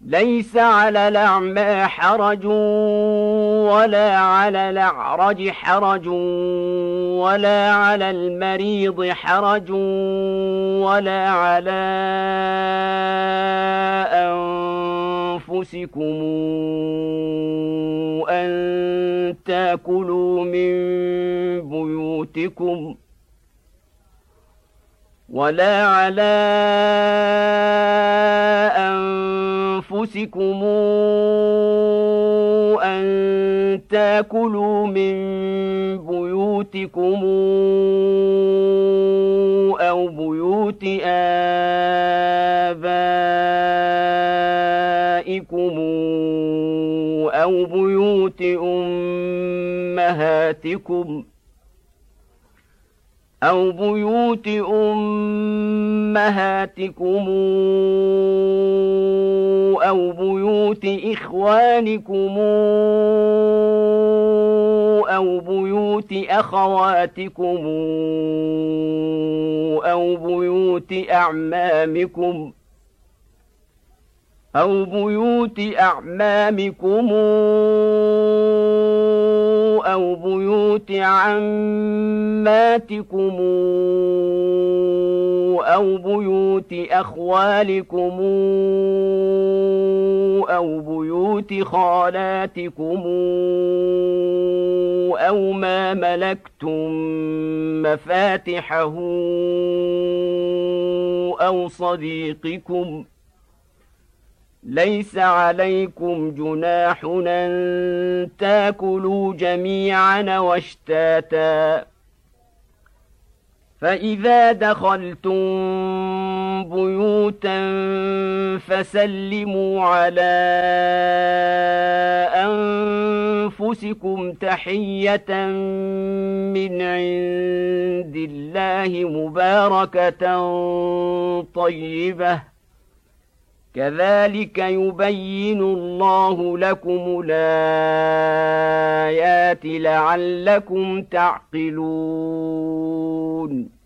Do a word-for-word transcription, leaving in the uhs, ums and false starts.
ليس على الأعمى حرج ولا على الأعرج حرج ولا على المريض حرج ولا على أنفسكم أن تأكلوا من بيوتكم ولا على أنفسكم أن تأكلوا من بيوتكم أو بيوت آبائكم أو بيوت أمهاتكم أو بيوت أمهاتكم أو بيوت إخوانكم أو بيوت أخواتكم أو بيوت أعمامكم أو بيوت أعمامكم أو بيوت عماتكم أو بيوت أخوالكم أو بيوت خالاتكم أو ما ملكتم مفاتحه أو صديقكم. ليس عليكم جناح أن تأكلوا جميعا واشتاتا، فإذا دخلتم بيوتا فسلموا على أنفسكم تحية من عند الله مباركة طيبة، كذلك يبين الله لكم الآيات لعلكم تعقلون.